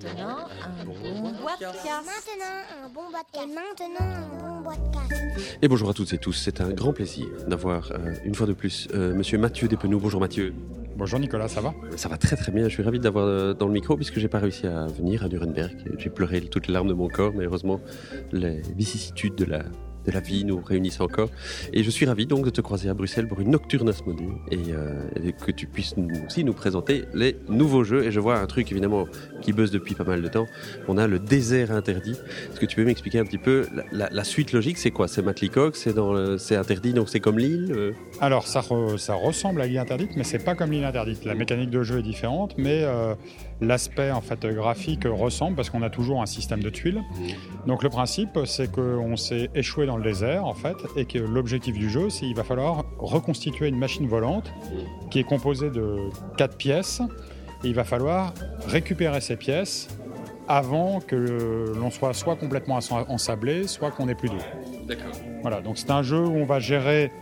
maintenant, un bon bois de casse. Maintenant, un bon bois de casse. Et maintenant, un bon bois de casse. Et bonjour à toutes et tous, c'est un grand plaisir d'avoir une fois de plus Monsieur Mathieu Despenoux. Bonjour Mathieu. Bonjour Nicolas, ça va ? Ça va très très bien, je suis ravi d'avoir dans le micro puisque j'ai pas réussi à venir à Nuremberg. J'ai pleuré toutes les larmes de mon corps, mais heureusement les vicissitudes de la vie nous réunissent encore. Et je suis ravi donc de te croiser à Bruxelles pour une nocturne Asmodée et que tu puisses aussi nous présenter les nouveaux jeux. Et je vois un truc évidemment qui buzz depuis pas mal de temps. On a le désert interdit. Est-ce que tu peux m'expliquer un petit peu la suite logique? C'est quoi? C'est Matlicoque, c'est interdit, donc c'est comme l'île Alors ça ressemble à l'île interdite, mais c'est pas comme l'île interdite. La mécanique de jeu est différente, mais l'aspect en fait graphique ressemble parce qu'on a toujours un système de tuiles. Donc le principe, c'est qu'on s'est échoué dans le désert en fait, et que l'objectif du jeu, c'est qu'il va falloir reconstituer une machine volante qui est composée de 4 pièces. Et il va falloir récupérer ces pièces avant que l'on soit complètement ensablé, soit qu'on n'ait plus d'eau. D'accord. Voilà, donc c'est un jeu où on va gérer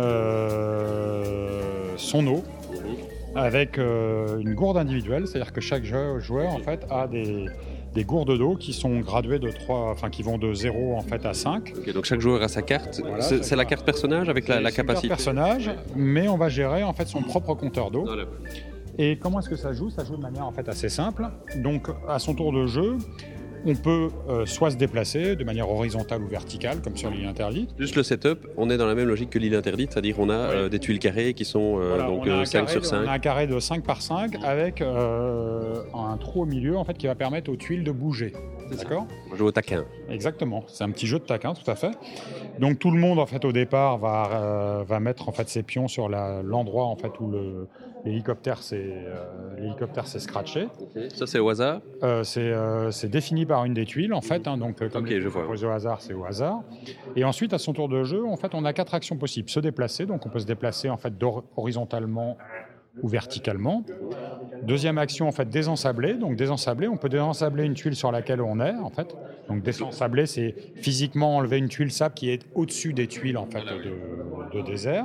son eau avec une gourde individuelle, c'est-à-dire que chaque joueur en fait a des gourdes d'eau qui sont graduées qui vont de 0 en fait à 5. Okay, donc chaque joueur a sa carte. Voilà, c'est la carte personnage avec la capacité. Carte personnage, mais on va gérer en fait son propre compteur d'eau. Voilà. Et comment est-ce que ça joue? Ça joue de manière en fait assez simple. Donc à son tour de jeu, on peut soit se déplacer de manière horizontale ou verticale, comme sur l'île interdite. Juste le setup, on est dans la même logique que l'île interdite, c'est-à-dire on a des tuiles carrées qui sont donc 5 sur 5. On a un carré de 5 par 5 avec un trou au milieu en fait, qui va permettre aux tuiles de bouger. D'accord ? On joue au taquin. Exactement, c'est un petit jeu de taquin, tout à fait. Donc tout le monde en fait au départ va mettre en fait ses pions sur l'endroit en fait où l'hélicoptère s'est scratché. Okay. Ça c'est au hasard. C'est défini par une des tuiles en fait, hein, donc comme je vois. Au hasard, c'est au hasard. Et ensuite à son tour de jeu, en fait, on a 4 actions possibles. Se déplacer, donc on peut se déplacer en fait horizontalement ou verticalement. Deuxième action, en fait, désensabler. Donc désensabler, on peut désensabler une tuile sur laquelle on est, en fait. Donc désensabler, c'est physiquement enlever une tuile sable qui est au-dessus des tuiles en fait de désert.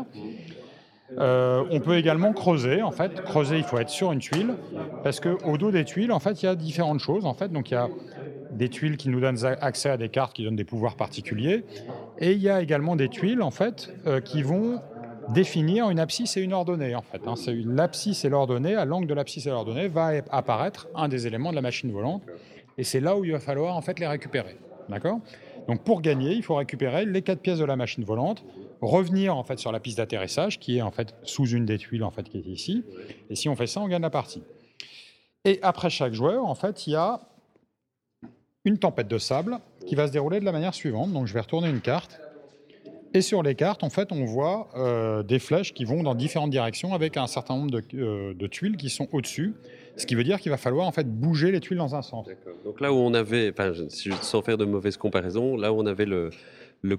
On peut également creuser. En fait, creuser, il faut être sur une tuile parce que au dos des tuiles, en fait, il y a différentes choses. En fait, donc il y a des tuiles qui nous donnent accès à des cartes qui donnent des pouvoirs particuliers, et il y a également des tuiles en fait qui vont définir une abscisse et une ordonnée. En fait, hein. L'abscisse et l'ordonnée, à l'angle de l'abscisse et l'ordonnée, va apparaître un des éléments de la machine volante, et c'est là où il va falloir en fait les récupérer. D'accord ? Donc pour gagner, il faut récupérer les 4 pièces de la machine volante, revenir en fait sur la piste d'atterrissage qui est en fait sous une des tuiles en fait qui est ici. Et si on fait ça, on gagne la partie. Et après chaque joueur, en fait, il y a une tempête de sable qui va se dérouler de la manière suivante. Donc je vais retourner une carte. Et sur les cartes, en fait, on voit des flèches qui vont dans différentes directions avec un certain nombre de tuiles qui sont au-dessus. Ce qui veut dire qu'il va falloir en fait bouger les tuiles dans un sens. D'accord. Donc là où on avait, sans faire de mauvaises comparaisons, là où on avait le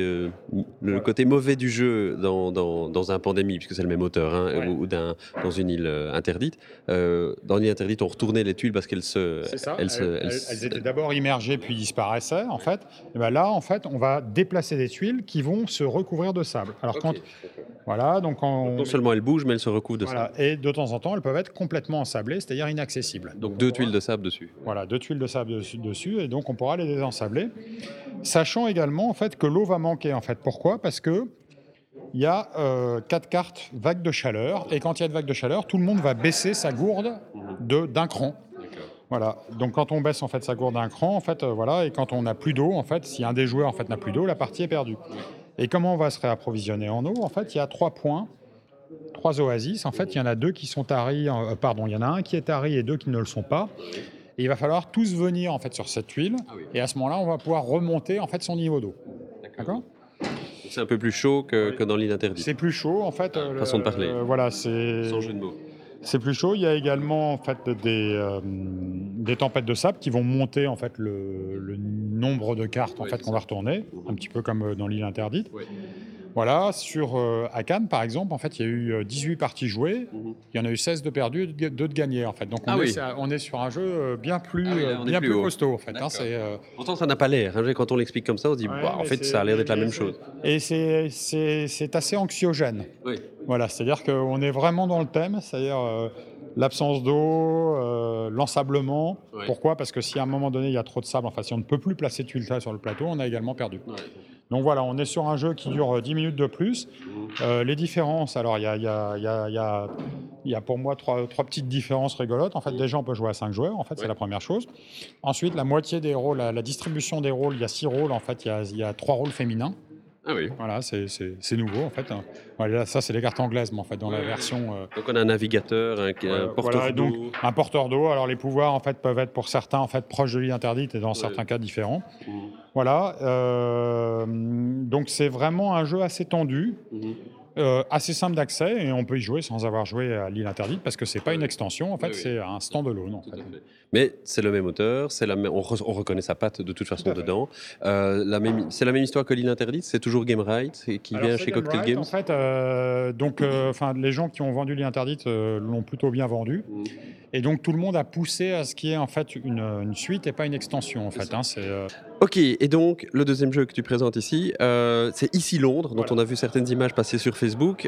côté mauvais du jeu dans un pandémie, puisque c'est le même auteur, hein, ouais. Ou dans une île interdite. Dans l'île interdite, on retournait les tuiles parce qu'elles elles étaient d'abord immergées puis disparaissaient en fait. Et ben là, en fait, on va déplacer des tuiles qui vont se recouvrir de sable. Alors voilà, donc non seulement elles bougent, mais elles se recouvrent de sable. Et de temps en temps, elles peuvent être complètement ensablées, c'est-à-dire inaccessibles. Donc 2 tuiles de sable dessus. Voilà, 2 tuiles de sable dessus, et donc on pourra les désensabler. Sachant également en fait que l'eau va manquer. En fait, pourquoi ? Parce que il y a 4 cartes vagues de chaleur, et quand il y a de vagues de chaleur, tout le monde va baisser sa gourde d'un cran. Voilà. Donc quand on baisse en fait sa gourde d'un cran, en fait, voilà, et quand on n'a plus d'eau, en fait, si un des joueurs en fait n'a plus d'eau, la partie est perdue. Et comment on va se réapprovisionner en eau ? En fait, il y a 3 points, 3 oasis. En fait, il y en a 2 qui sont taris. Il y en a un qui est tari et 2 qui ne le sont pas. Et il va falloir tous venir en fait sur cette tuile. Et à ce moment-là, on va pouvoir remonter en fait son niveau d'eau. D'accord ? C'est un peu plus chaud que dans l'île interdite. C'est plus chaud en fait. Façon de parler. Voilà, sans jeu de mots. C'est plus chaud. Il y a également en fait des tempêtes de sable qui vont monter en fait le nombre de cartes en fait qu'on va retourner, un petit peu comme dans l'île interdite. Oui. Voilà, à Cannes par exemple, en fait, il y a eu 18 parties jouées, il y en a eu 16 de perdues et 2 de gagnées en fait. Donc on est sur un jeu bien plus costaud en fait. Hein, pourtant ça n'a pas l'air. Hein, quand on l'explique comme ça, on se dit en fait ça a l'air d'être la même chose. Et c'est assez anxiogène. Oui. Voilà, c'est-à-dire qu'on est vraiment dans le thème, c'est-à-dire l'absence d'eau, l'ensablement. Ouais. Pourquoi ? Parce que si à un moment donné il y a trop de sable, si on ne peut plus placer de tuiles sur le plateau, on a également perdu. Ouais. Donc voilà, on est sur un jeu qui dure 10 minutes de plus. Les différences, alors il y a pour moi trois petites différences rigolotes. En fait, déjà on peut jouer à 5 joueurs, en fait, c'est la première chose. Ensuite, la moitié des rôles, la distribution des rôles, il y a 6 rôles, en fait, il y a 3 rôles féminins. Ah oui. Voilà, c'est nouveau en fait. Voilà, ça c'est les cartes anglaises, mais en fait dans la version. Donc on a un navigateur, un porteur d'eau. Donc un porteur d'eau. Alors les pouvoirs en fait peuvent être pour certains en fait proches de l'île interdite et dans certains cas différents. Voilà. Donc c'est vraiment un jeu assez tendu. Assez simple d'accès et on peut y jouer sans avoir joué à l'île interdite parce que c'est pas une extension, en fait, c'est un stand-alone. En fait. Mais c'est le même auteur, on reconnaît sa patte de toute façon dedans. C'est la même histoire que l'île interdite, c'est toujours Game Right qui vient chez Cocktail Games. En fait, les gens qui ont vendu l'île interdite l'ont plutôt bien vendu. Et donc tout le monde a poussé à ce qu'il y ait en fait une suite et pas une extension en fait. Ok, et donc le deuxième jeu que tu présentes ici, c'est Ici Londres, dont on a vu certaines images passer sur Facebook.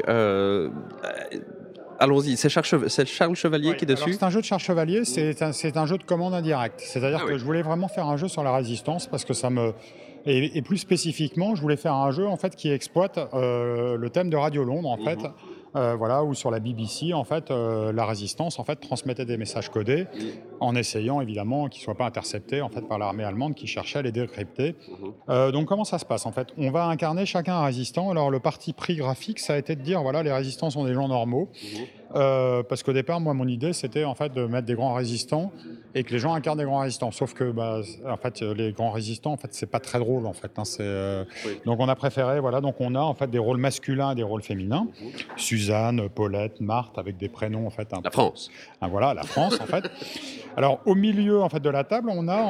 Allons-y, c'est Charles Chevalier qui est dessus. C'est un jeu de Charles Chevalier, c'est un jeu de commande indirecte. C'est-à-dire que je voulais vraiment faire un jeu sur la résistance parce que ça me... Et plus spécifiquement, je voulais faire un jeu en fait qui exploite le thème de Radio Londres en fait. Où sur la BBC, en fait, la résistance en fait, transmettait des messages codés en essayant évidemment qu'ils ne soient pas interceptés en fait, par l'armée allemande qui cherchait à les décrypter. Donc comment ça se passe en fait ? On va incarner chacun un résistant. Alors le parti pris graphique, ça a été de dire voilà, les résistants sont des gens normaux. Parce qu'au départ, moi, mon idée, c'était en fait de mettre des grands résistants et que les gens incarnent des grands résistants. Sauf que, en fait, les grands résistants, en fait, c'est pas très drôle, en fait. Donc, on a préféré, donc on a en fait des rôles masculins et des rôles féminins. Suzanne, Paulette, Marthe, avec des prénoms, en fait. La France. Voilà, la France, en fait. Alors, au milieu, en fait, de la table, on a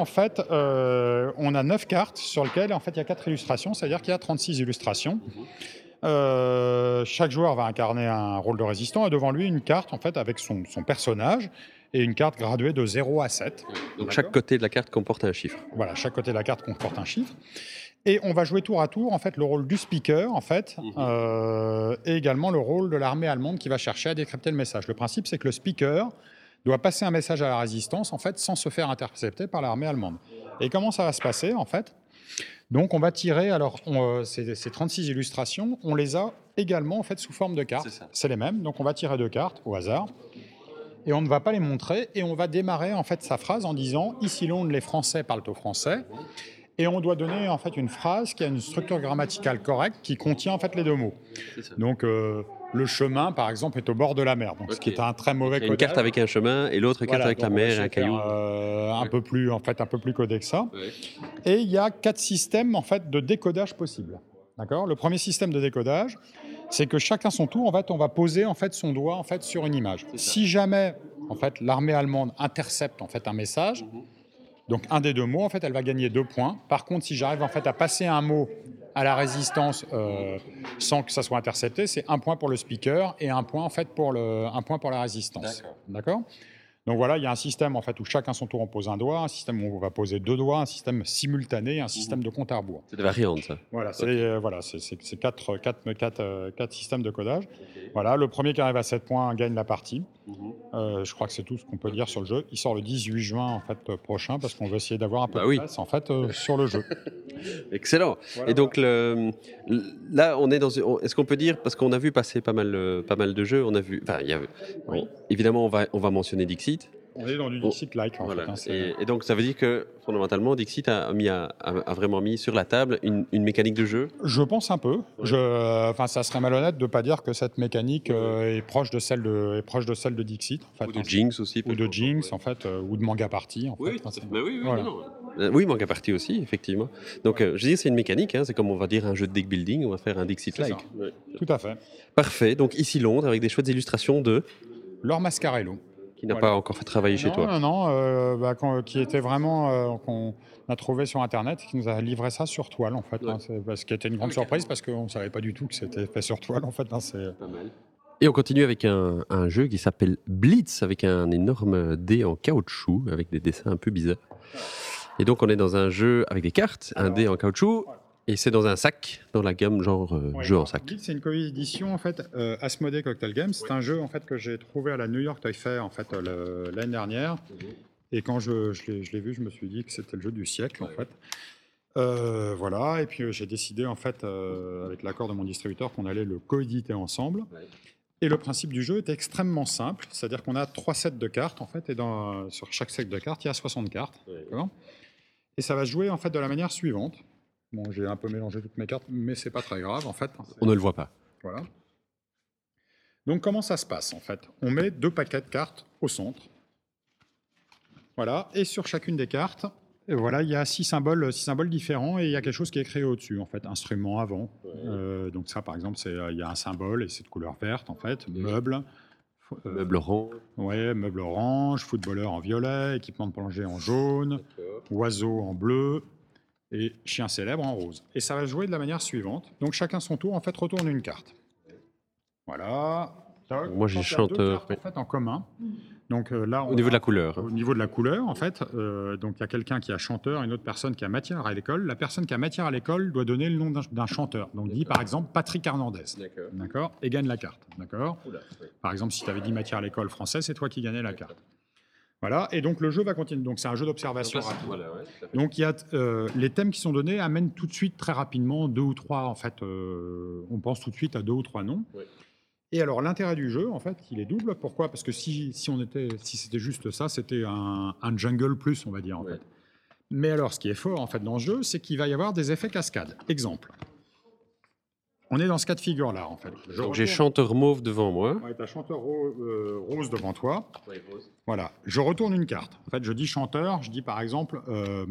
9 cartes sur lesquelles, en fait, il y a 4 illustrations, c'est-à-dire qu'il y a 36 illustrations. Chaque joueur va incarner un rôle de résistant et devant lui une carte en fait avec son personnage et une carte graduée de 0 à 7. Donc chaque côté de la carte comporte un chiffre. Voilà, chaque côté de la carte comporte un chiffre. Et on va jouer tour à tour en fait le rôle du speaker en fait et également le rôle de l'armée allemande qui va chercher à décrypter le message. Le principe c'est que le speaker doit passer un message à la résistance en fait sans se faire intercepter par l'armée allemande. Et comment ça va se passer en fait ? Donc on va tirer, ces 36 illustrations, on les a également en fait sous forme de cartes. C'est les mêmes, donc on va tirer 2 cartes au hasard. Et on ne va pas les montrer, et on va démarrer en fait sa phrase en disant « Ici Londres, les Français parlent au français ». Et on doit donner en fait une phrase qui a une structure grammaticale correcte qui contient en fait les 2 mots. Donc le chemin, par exemple, est au bord de la mer, donc ce qui est un très mauvais codage. Une carte avec un chemin et l'autre carte avec la mer et un caillou. Un peu plus codé que ça. Ouais. Et il y a 4 systèmes en fait de décodage possibles. D'accord ? Le premier système de décodage, c'est que chacun son tour, en fait, on va poser en fait son doigt en fait sur une image. Si jamais en fait l'armée allemande intercepte en fait un message. Donc un des 2 mots, en fait, elle va gagner 2 points. Par contre, si j'arrive en fait à passer un mot à la résistance sans que ça soit intercepté, c'est 1 point pour le speaker et 1 point en fait pour la résistance. D'accord ? Donc voilà, il y a un système en fait où chacun son tour on pose un doigt, un système où on va poser 2 doigts, un système simultané, un système de compte à rebours. C'est des variantes, ça. Voilà, c'est 4 systèmes de codage. Okay. Voilà, le premier qui arrive à 7 points gagne la partie. Je crois que c'est tout ce qu'on peut dire sur le jeu. Il sort le 18 juin en fait prochain parce qu'on veut essayer d'avoir un peu de place en fait sur le jeu. Excellent. Voilà, et donc là, on est dans. Est-ce qu'on peut dire, parce qu'on a vu passer pas mal de jeux, on a vu. Enfin, évidemment, on va mentionner Dixit. On est dans du Dixit-like. En fait, et donc, ça veut dire que, fondamentalement, Dixit a vraiment mis sur la table une mécanique de jeu ? Je pense un peu. Ça serait malhonnête de ne pas dire que cette mécanique est proche de celle de Dixit. En fait, ou de Jinx aussi. Ou de Jinx, en fait, ou de Manga Party. Oui, Manga Party aussi, effectivement. Donc, je dis c'est une mécanique. C'est comme on va dire un jeu de deck building, on va faire un Dixit-like. Tout à fait. Parfait. Donc, ici Londres, avec des chouettes illustrations de... Laure Mascarello. Qui n'a pas encore fait travailler chez toi. Non, qui était vraiment qu'on a trouvé sur Internet, qui nous a livré ça sur toile en fait. Ce qui était une grande surprise parce qu'on ne savait pas du tout que c'était fait sur toile en fait. C'est pas mal. Et on continue avec un jeu qui s'appelle Blitz, avec un énorme dé en caoutchouc, avec des dessins un peu bizarres. Et donc on est dans un jeu avec des cartes, un dé en caoutchouc. Et c'est dans un sac, dans la gamme genre jeu en sac. Guild, c'est une coédition en fait. Asmodee Cocktail Games, c'est un jeu en fait que j'ai trouvé à la New York Toy Fair en fait l'année dernière. Et quand je l'ai vu, je me suis dit que c'était le jeu du siècle en fait. Voilà. Et puis j'ai décidé en fait avec l'accord de mon distributeur qu'on allait le coéditer ensemble. Et le principe du jeu est extrêmement simple, c'est-à-dire qu'on a 3 sets de cartes en fait, et sur chaque set de cartes, il y a 60 cartes. D'accord. Et ça va se jouer en fait de la manière suivante. Bon, j'ai un peu mélangé toutes mes cartes, mais c'est pas très grave en fait. On ne le voit pas. Voilà. Donc comment ça se passe en fait? On met 2 paquets de cartes au centre. Voilà, et sur chacune des cartes, et voilà, il y a 6 symboles différents et il y a quelque chose qui est créé au-dessus en fait, instrument avant. Donc ça par exemple, il y a un symbole et c'est de couleur verte en fait, meuble. Meuble orange. Ouais, meuble orange, footballeur en violet, équipement de plongée en jaune, oiseau en bleu et chien célèbre en rose. Et ça va jouer de la manière suivante. Donc chacun son tour en fait retourne une carte. Voilà. Moi j'ai chanteur. En fait en commun. Donc là, au niveau de la couleur. Au niveau de la couleur, en fait, donc il y a quelqu'un qui a chanteur, une autre personne qui a matière à l'école. La personne qui a matière à l'école doit donner le nom d'un chanteur. Donc dit par exemple Patrick Hernandez. D'accord. Et gagne la carte. D'accord. Par exemple, si tu avais dit matière à l'école français, c'est toi qui gagnais la carte. Voilà. Et donc le jeu va continuer. Donc c'est un jeu d'observation rapide. Voilà, donc il y a les thèmes qui sont donnés amènent tout de suite très rapidement 2 ou 3. En fait, on pense tout de suite à 2 ou 3 noms. Et alors l'intérêt du jeu, en fait, il est double. Pourquoi? Parce que si c'était juste ça, c'était un jungle plus, on va dire en fait. Mais alors, ce qui est fort en fait dans ce jeu, c'est qu'il va y avoir des effets cascades. Exemple. On est dans ce cas de figure là, en fait. Donc j'ai chanteur mauve devant moi. Ouais, t'as chanteur rose devant toi. Oui, rose. Voilà. Je retourne une carte. En fait, je dis chanteur. Je dis par exemple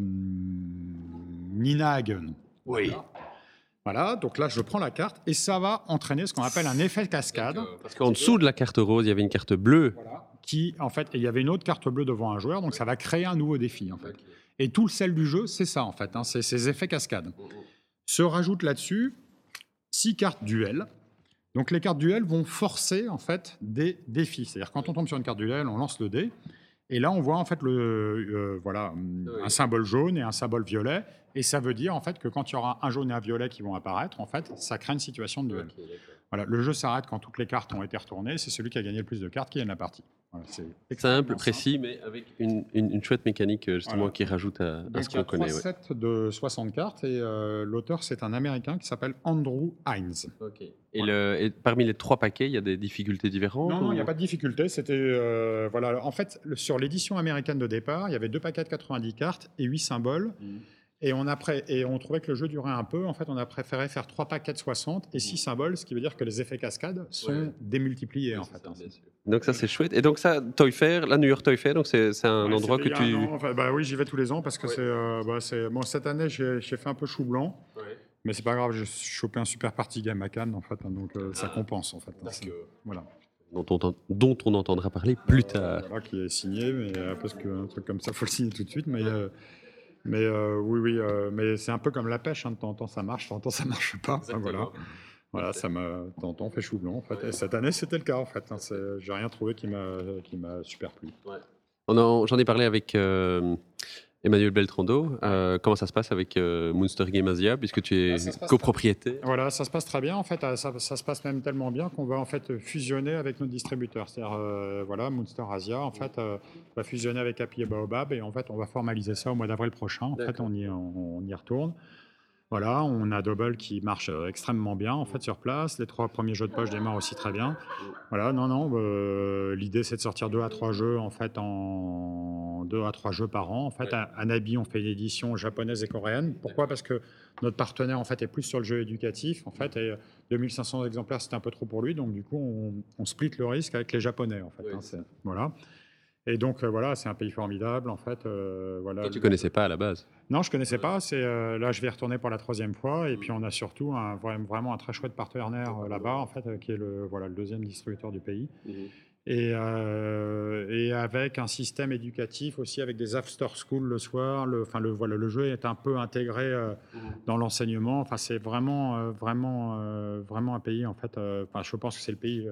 Nina Hagen. Oui. Voilà, donc là, je prends la carte et ça va entraîner ce qu'on appelle un effet cascade. Parce qu'en dessous de la carte rose, il y avait une carte bleue. Voilà, qui, en fait, et il y avait une autre carte bleue devant un joueur, donc ça va créer un nouveau défi, en fait. Et tout le sel du jeu, c'est ça, en fait, hein, c'est ces effets cascades. Se rajoute là-dessus 6 cartes duel. Donc les cartes duel vont forcer, en fait, des défis. C'est-à-dire, quand on tombe sur une carte duel, on lance le dé. Et là, on voit en fait un symbole jaune et un symbole violet. Et ça veut dire en fait que quand il y aura un jaune et un violet qui vont apparaître, en fait, ça crée une situation de duel. Voilà, le jeu s'arrête quand toutes les cartes ont été retournées. C'est celui qui a gagné le plus de cartes qui gagne la partie. Voilà, c'est simple, précis, mais avec une chouette mécanique justement qui rajoute à ce qu'on connaît. Il y a 3 sets de 60 cartes et l'auteur, c'est un Américain qui s'appelle Andrew Hines. Et parmi les 3 paquets, il y a des difficultés différentes? Non, il n'y a pas de difficulté. C'était voilà. En fait, sur l'édition américaine de départ, il y avait 2 paquets de 90 cartes et 8 symboles. Et on trouvait que le jeu durait un peu. En fait, on a préféré faire 3 paquets de 60 et 6 symboles, ce qui veut dire que les effets cascades sont démultipliés. En fait. Donc ça, c'est chouette. Et donc ça, Toy Fair, la New York Toy Fair, donc c'est un endroit que tu... Enfin, oui, j'y vais tous les ans parce que bon, cette année, j'ai fait un peu chou blanc. Mais c'est pas grave, j'ai chopé un super party game à Cannes, en fait. Donc ça compense, en fait. Voilà. Dont on entendra parler plus tard. Voilà, qui est signé, mais parce qu'un truc comme ça, il faut le signer tout de suite. Oui, mais c'est un peu comme la pêche, hein, de temps en temps ça marche, de temps en temps ça marche pas. Voilà, ça m'a de temps en temps fait chou blanc en fait. Et cette année c'était le cas en fait. Hein, j'ai rien trouvé qui m'a super plu. J'en ai parlé avec Emmanuel Beltrando. Comment ça se passe avec Monster Game Asia, puisque tu es copropriétaire? Voilà, ça se passe très bien en fait. Ça se passe même tellement bien qu'on va en fait fusionner avec notre distributeur. C'est-à-dire voilà, Monster Asia en fait va fusionner avec Happy et Baobab et en fait on va formaliser ça au mois d'avril prochain. En fait, on y retourne. Voilà, on a Double qui marche extrêmement bien en fait sur place. Les 3 premiers jeux de poche démarrent aussi très bien. Voilà, l'idée c'est de sortir 2 à 3 jeux en fait 2 à 3 jeux par an. En fait, à Nabi, on fait une édition japonaise et coréenne. Pourquoi? Parce que notre partenaire en fait est plus sur le jeu éducatif en fait et 2500 exemplaires c'était un peu trop pour lui. Donc du coup, on split le risque avec les Japonais en fait. Voilà. Et donc voilà, c'est un pays formidable en fait. Voilà. Toi, tu connaissais pas à la base? Non, je connaissais pas. Là, je vais y retourner pour la 3e fois. Et puis on a surtout vraiment un très chouette partenaire là-bas en fait, qui est le 2e distributeur du pays. Et avec un système éducatif aussi, avec des after school le soir. Le jeu est un peu intégré dans l'enseignement. Enfin, c'est vraiment un pays en fait. Je pense que c'est le pays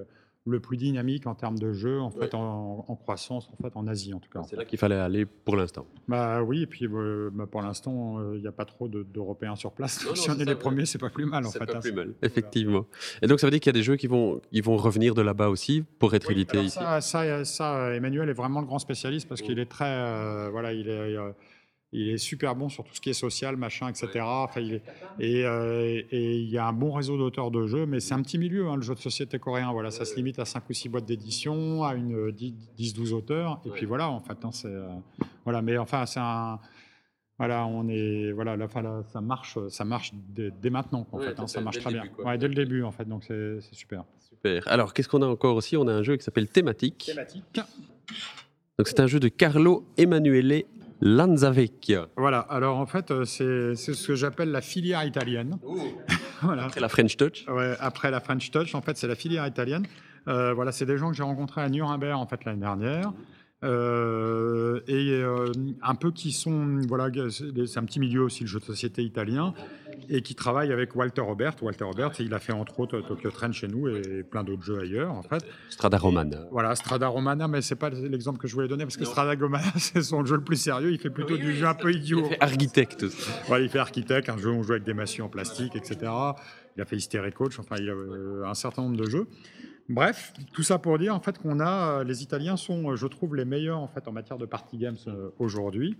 le plus dynamique en termes de jeu, en fait, en croissance, en fait, en Asie, en tout cas. C'est là qu'il fallait aller pour l'instant. Bah oui, et puis pour l'instant, il n'y a pas trop d'Européens sur place. Si on est les premiers, c'est pas plus mal, en fait. C'est pas plus mal, effectivement. Et donc, ça veut dire qu'il y a des jeux qui vont revenir de là-bas aussi pour être édités ici. Ça, Emmanuel est vraiment le grand spécialiste parce qu'il est très, il est super bon sur tout ce qui est social, machin, etc. Enfin, et il y a un bon réseau d'auteurs de jeux, mais c'est un petit milieu, le jeu de société coréen. Voilà, ça se limite à 5 ou 6 boîtes d'édition, à 10-12 auteurs, et puis voilà, en fait, voilà. Mais enfin, c'est un, voilà, ça marche dès maintenant, en fait, ça marche très bien. Dès le début, en fait, donc c'est super. Super. Alors, qu'est-ce qu'on a encore aussi? On a un jeu qui s'appelle Thématique. Donc, c'est un jeu de Carlo Emanuele Lanzavecchia. Voilà, alors en fait, c'est ce que j'appelle la filière italienne. Voilà. Après la French Touch. Ouais, après la French Touch, en fait, c'est la filière italienne. Voilà, c'est des gens que j'ai rencontrés à Nuremberg, en fait, l'année dernière. Un peu qui sont, voilà, c'est un petit milieu aussi, le jeu de société italien, et qui travaille avec Walter Robert. Walter Robert, il a fait entre autres Tokyo Trend chez nous et plein d'autres jeux ailleurs, en fait. Strada Romana. Voilà, Strada Romana, mais c'est pas l'exemple que je voulais donner parce que Strada Romana, c'est son jeu le plus sérieux. Il fait plutôt du jeu un peu idiot. Il fait architecte. Voilà, il fait architecte, un jeu où on joue avec des massieux en plastique, etc. Il a fait Hysteria Coach, enfin, il a un certain nombre de jeux. Bref, tout ça pour dire en fait qu'on a les Italiens sont, je trouve, les meilleurs en fait en matière de party games aujourd'hui.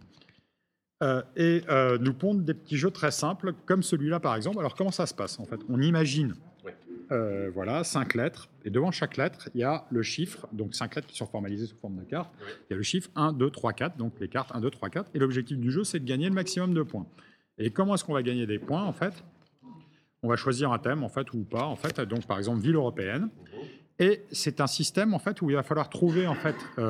Nous pondent des petits jeux très simples comme celui-là par exemple. Alors comment ça se passe en fait? On imagine voilà 5 lettres et devant chaque lettre il y a le chiffre, donc 5 lettres qui sont formalisées sous forme de cartes. Il y a le chiffre 1, 2, 3, 4, donc les cartes 1, 2, 3, 4 et l'objectif du jeu c'est de gagner le maximum de points. Et comment est-ce qu'on va gagner des points en fait? On va choisir un thème en fait ou pas en fait, donc par exemple ville européenne. Et c'est un système en fait où il va falloir trouver en fait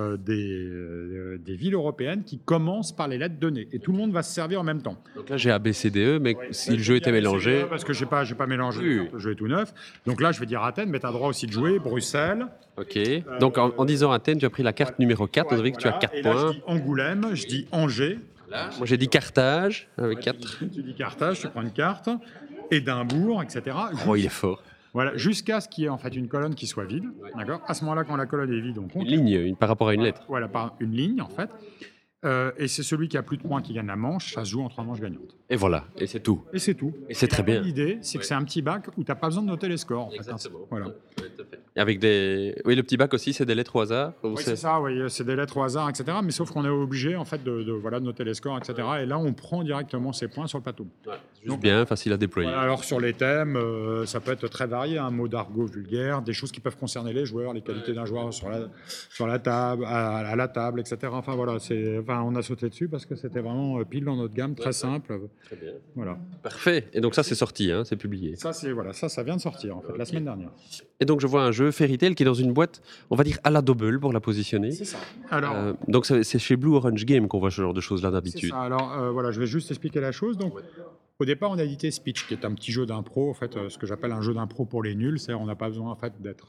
des villes européennes qui commencent par les lettres données et tout le monde va se servir en même temps. Donc là j'ai A B C D E, mais si le jeu était mélangé, parce que j'ai pas mélangé, le jeu est tout neuf. Donc là je vais dire Athènes, mais tu as le droit aussi de jouer Bruxelles. Ok. Donc en disant Athènes, tu as pris la carte numéro 4, ça veut dire que tu as 4 et points. Là, je dis Angoulême, je dis Angers. Là, moi j'ai dit Carthage avec 4. Tu dis Carthage, tu prends une carte. Édimbourg, etc. Oh, il est fort. Voilà, jusqu'à ce qu'il y ait en fait une colonne qui soit vide. D'accord. À ce moment-là, quand la colonne est vide, on compte. Une ligne, par rapport à une lettre. Voilà, par une ligne en fait. Et c'est celui qui a plus de points qui gagne la manche. Ça se joue en 3 manches gagnantes. Et voilà, et c'est tout. Et c'est tout. Et c'est très bien. L'idée, c'est que c'est un petit bac où tu n'as pas besoin de noter les scores. En Exactement. Fait, voilà. Avec oui, le petit bac aussi, c'est des lettres au hasard. Oui, c'est ça. Oui, c'est des lettres au hasard, etc. Mais sauf qu'on est obligé en fait de noter les scores, etc. Et là, on prend directement ces points sur le plateau. Donc bien, facile à déployer. Voilà, alors sur les thèmes, ça peut être très varié. Un mot d'argot vulgaire, des choses qui peuvent concerner les joueurs, les qualités d'un joueur sur la table, à la table, etc. Enfin voilà, on a sauté dessus parce que c'était vraiment pile dans notre gamme, très simple. Très bien. Voilà. Parfait. Et donc ça, c'est sorti, hein, c'est publié. Ça vient de sortir en fait, la semaine dernière. Et donc je vois un jeu Fairy Tail qui est dans une boîte, on va dire à la double pour la positionner. C'est ça. Alors, donc c'est chez Blue Orange Game qu'on voit ce genre de choses là d'habitude. C'est ça. Alors voilà, je vais juste expliquer la chose. Donc au départ, on a édité Speech, qui est un petit jeu d'impro, en fait, ce que j'appelle un jeu d'impro pour les nuls. C'est-à-dire, on n'a pas besoin en fait d'être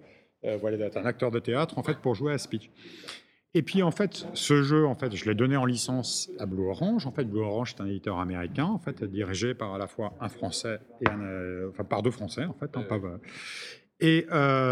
un acteur de théâtre en fait pour jouer à Speech. Et puis en fait, ce jeu, en fait, je l'ai donné en licence à Blue Orange. En fait, Blue Orange, c'est un éditeur américain, en fait, dirigé par à la fois un Français et par 2 Français, en fait. Et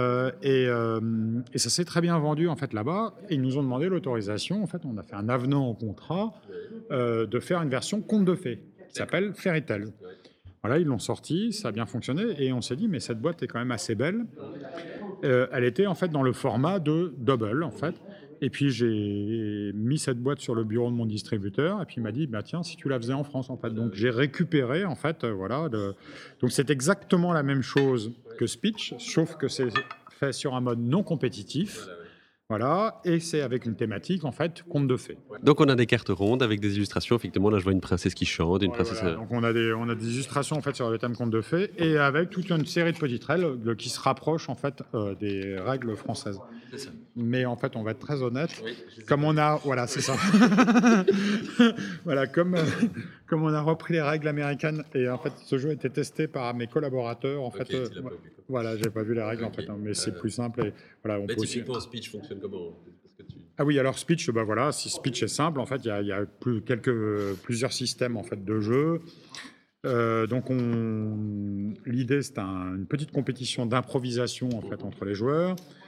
ça s'est très bien vendu en fait là-bas. Et ils nous ont demandé l'autorisation. En fait, on a fait un avenant au contrat de faire une version conte de fées qui s'appelle Fairy Tail. Voilà, ils l'ont sorti, ça a bien fonctionné. Et on s'est dit, mais cette boîte est quand même assez belle. Elle était en fait dans le format de double, en fait. Et puis j'ai mis cette boîte sur le bureau de mon distributeur et puis il m'a dit bah tiens si tu la faisais en France en fait. Donc j'ai récupéré en fait donc c'est exactement la même chose que Speech sauf que c'est fait sur un mode non compétitif. Voilà, et c'est avec une thématique, en fait, conte de fées. Donc on a des cartes rondes avec des illustrations. Effectivement, là, je vois une princesse qui chante, une princesse... Voilà. Donc on a des illustrations, en fait, sur le thème conte de fées, et avec toute une série de petites règles qui se rapprochent, en fait, des règles françaises. C'est ça. Mais en fait, on va être très honnête. Oui, comme on a... Voilà, c'est ça. Voilà, comme on a repris les règles américaines, et en fait, ce jeu a été testé par mes collaborateurs, en fait... Voilà, j'ai pas vu les règles, en fait, mais c'est plus simple. Et, voilà, on peut aussi... Speech fonctionne comment? Ah oui, alors Speech, bah voilà, si Speech est simple, en fait, il y a plusieurs systèmes en fait de jeu. Donc l'idée c'est une petite compétition d'improvisation en fait entre les joueurs.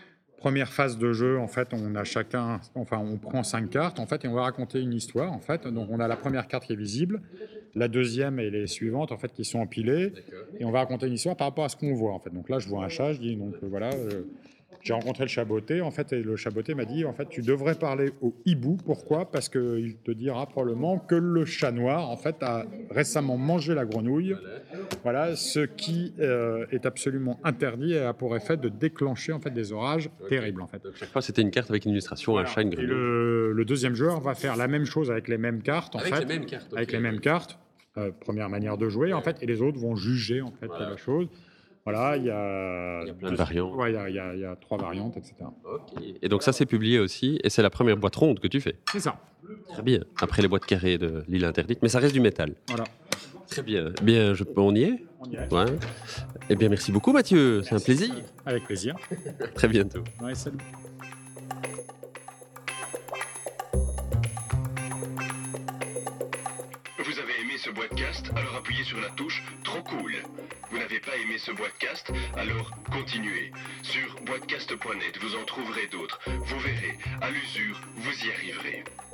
Première phase de jeu, en fait, on prend 5 cartes, en fait, et on va raconter une histoire, en fait. Donc, on a la première carte qui est visible, la deuxième et les suivantes, en fait, qui sont empilées, et on va raconter une histoire par rapport à ce qu'on voit, en fait. Donc là, je vois un chat, je dis, donc voilà, j'ai rencontré le chat botté, en fait, et le chat botté m'a dit, en fait, tu devrais parler au hibou. Pourquoi ? Parce qu'il te dira probablement que le chat noir, en fait, a récemment mangé la grenouille. Voilà, ce qui est absolument interdit et a pour effet de déclencher, en fait, des orages terribles, en fait. Donc, chaque fois, c'était une carte avec une illustration, Voilà. un chat, une Et grenouille. le deuxième joueur va faire la même chose avec les mêmes cartes, Avec les mêmes cartes, Avec ok. les mêmes cartes. Première manière de jouer, en fait, et les autres vont juger, en fait, la chose. Voilà, il y a plein de variantes. Ouais, il y a 3 variantes, etc. Ok. Et donc ça, c'est publié aussi, et c'est la première boîte ronde que tu fais. C'est ça. Très bien. Après les boîtes carrées de l'île interdite, mais ça reste du métal. Voilà. Très bien. Bien, on y est. On y est. Ouais. Eh bien, merci beaucoup, Mathieu. C'est un plaisir. Avec plaisir. Très bientôt. Ouais, salut. Vous avez aimé ce podcast ? Alors appuyez sur la touche « Trop cool ». Vous n'avez pas aimé ce podcast ? Alors continuez. Sur boitcast.net, vous en trouverez d'autres. Vous verrez, à l'usure, vous y arriverez.